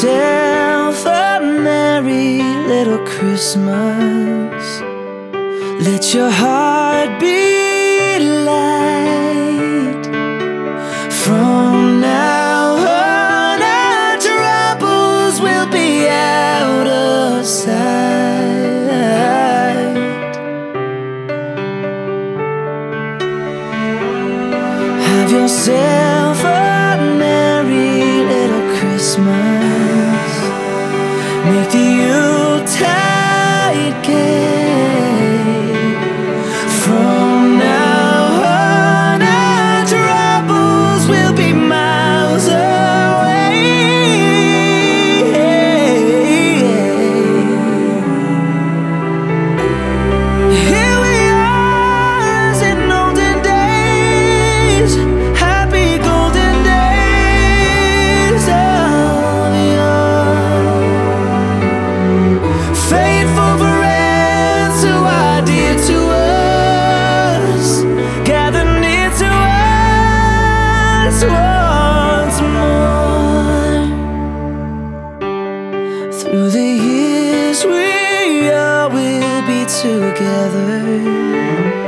yourself a merry little Christmas. Let your heart be light. From now on, our troubles will be out of sight. Have yourself a merry little Christmas. Make the Yuletide gay. From now on, our troubles will be miles away. Here we are as in olden days, happy golden days of yore. Faithful friends who are dear to us, gather near to us once more. Through the years we all will be together.